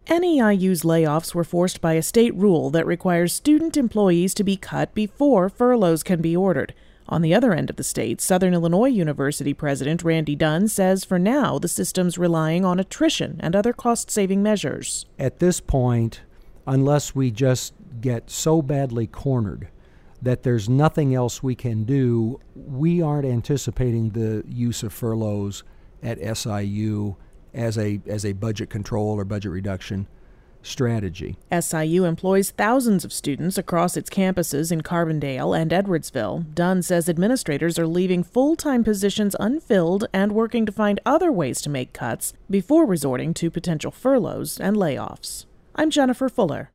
NEIU's layoffs were forced by a state rule that requires student employees to be cut before furloughs can be ordered. On the other end of the state, Southern Illinois University President Randy Dunn says for now the system's relying on attrition and other cost-saving measures. At this point, unless we just get so badly cornered that there's nothing else we can do, we aren't anticipating the use of furloughs at SIU as a budget control or budget reduction strategy. SIU employs thousands of students across its campuses in Carbondale and Edwardsville. Dunn says administrators are leaving full-time positions unfilled and working to find other ways to make cuts before resorting to potential furloughs and layoffs. I'm Jennifer Fuller.